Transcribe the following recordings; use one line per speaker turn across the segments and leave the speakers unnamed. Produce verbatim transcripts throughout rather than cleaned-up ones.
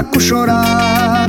cavaco chorar.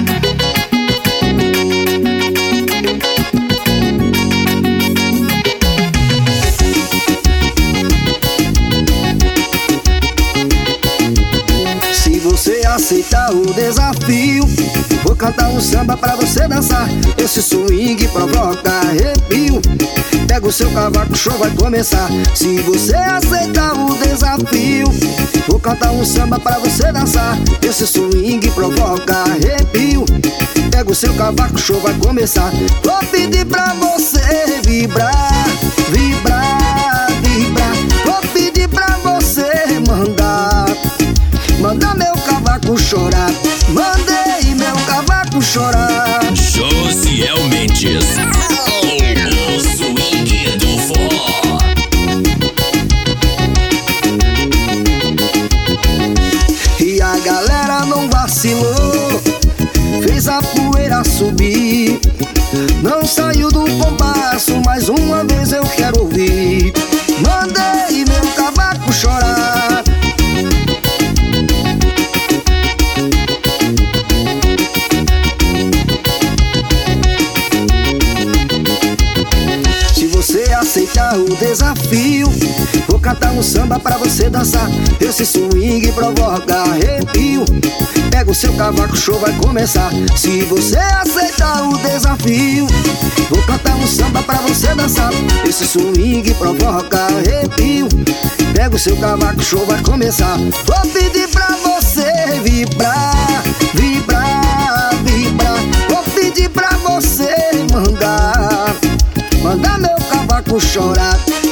Se você aceitar o desafio, vou cantar um samba pra você dançar. Esse swing provoca arrepio. Pega o seu cavaco, o show vai começar. Se você aceitar o desafio, vou cantar um samba pra você dançar. Esse swing provoca arrepio. Pega o seu cavaco, o show vai começar. Vou pedir pra você vibrar, vibrar, vibrar. Vou pedir pra você mandar, mandar meu cavaco chorar. Mandei meu cavaco chorar.
Josiel Mendes, o swing do forró.
E a galera não vacilou, fez a poeira subir. Não saiu do compasso, mais uma vez eu quero ouvir. Mandei meu cavaco chorar. Se você aceitar o desafio, vou cantar um samba pra você dançar. Esse swing provoca arrepio. Pega o seu cavaco, o show vai começar. Se você aceitar o desafio, vou cantar um samba pra você dançar. Esse swing provoca arrepio. Pega o seu cavaco, o show vai começar. Vou pedir pra você vibrar, vibrar, vibrar. Vou pedir pra você mandar, mandar meu cavaco chorar.